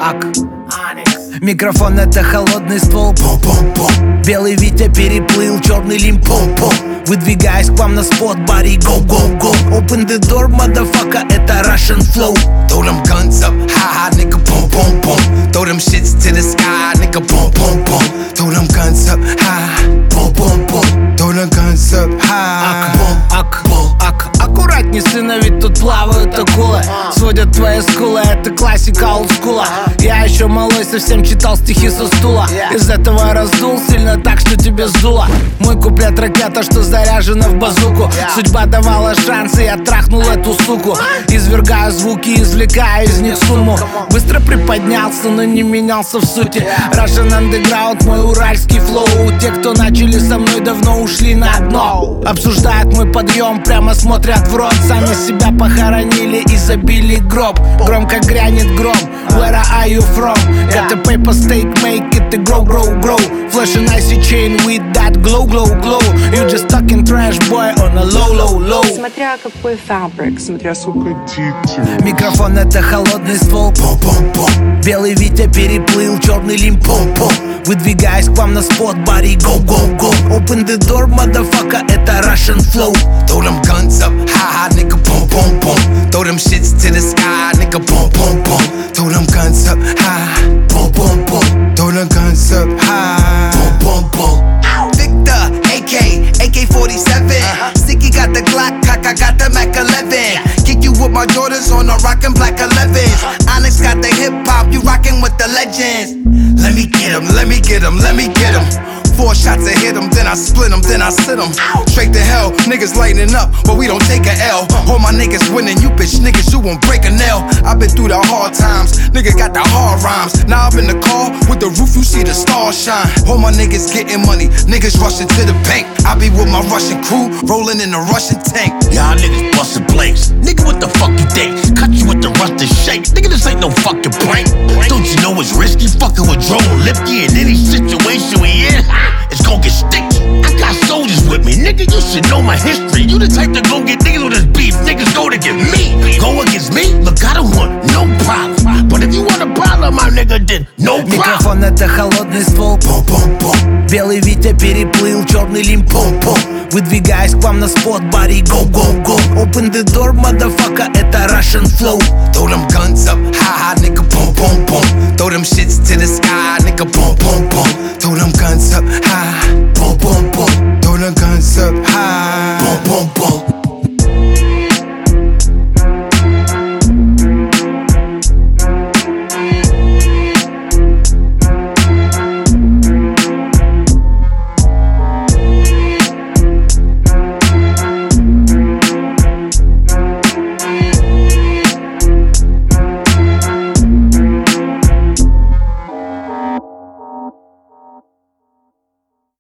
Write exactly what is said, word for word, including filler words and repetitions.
Ак. Микрофон — это холодный ствол. Белый Витя переплыл черный Лимпопо. Выдвигаясь к вам на спот, body go, go, go. Open the door, motherfucker, это Russian flow. Throw them guns up, high, high, nigga, boom, boom, boom. Throw them shits to the sky, nigga, boom, boom, boom. Throw them guns up, high, boom, boom, boom. Throw them guns up, high, boom, Ак, ак, аккуратней, сына, ведь тут плавают акулы. Сводят твои скулы, это классика олдскула. Я еще малой совсем читал стихи со стула. Из этого раздул сильно так, что тебе сдуло. Мой куплет ракета, что заряжена в базуку. Судьба давала шансы, я трахнул эту суку. Извергаю звуки, извлекаю из них сумму. Быстро приподнялся, но не менялся в сути. Russian Underground, мой уральский флоу. Те, кто начали со мной, давно ушли на дно. Обсуждают мой подъем, прямо смотрят в рот. Сами себя похоронили и забили гроб. Громко грянет гром. Where are you from? Got the paper stake, make it the grow, grow, grow. Flash an icy chain with that glow, glow, glow. You just talking trash, boy, on a low, low, low. Смотря какой фабрик, смотря сколько дикций. Микрофон — это холодный ствол. Белый Витя переплыл черный Лимпопо. Выдвигаясь к вам на спот, body go, go, go. Open the door, motherfucker, это Russian flow. throw them guns up, high, high, nigga, boom, boom, boom. Throw them shits to the sky, nigga, boom, boom, boom. Throw them guns up, high, boom, boom, boom. Throw them guns up, high, boom, boom, boom. Victor, A K, A K forty-seven. Uh-huh. Sticky got the Glock, cock, I got the Mac eleven. Kick you with my Jordans on a rockin' black elevens. Onyx got the hip hop, you rockin' with the legends. Let me get him, let me get him, let me get him. Four shots to hit him, then I split him, then I sit him. Straight to hell, niggas lighting up, but we don't take a L. All my niggas winning, you bitch niggas, you won't break a nail. I've been through the hard times, nigga got the hard rhymes. Now I'm in the car, with the roof you see the stars shine. All my niggas getting money, niggas rushing to the bank. I be with my Russian crew, rolling in the Russian tank. Y'all niggas bustin' blanks. Nigga, what the fuck you think? Cut you with the rusted shake. Nigga, this ain't no fucking prank. Don't you know it's risky? Fucking with Drone Lipke in any situation we in. It's gon' get sticky. I got soldiers with me, nigga. You should know my history. You the type to go get niggas with this beef. Niggas go to get me. Go against me? Look, I don't want no problem. But if you want a problem, my nigga, then no problem. Микрофон — это холодный ствол. Белый Витя переплыл черный Лимпопо. Выдвигаясь к вам на спот, body go, go, go. Open the door, motherfucker, это Russian flow. Throw them guns up, high, high, nigga, boom, boom, boom. Throw them shits to the sky, nigga, boom, boom, boom. Throw them guns up, high, boom, boom, boom.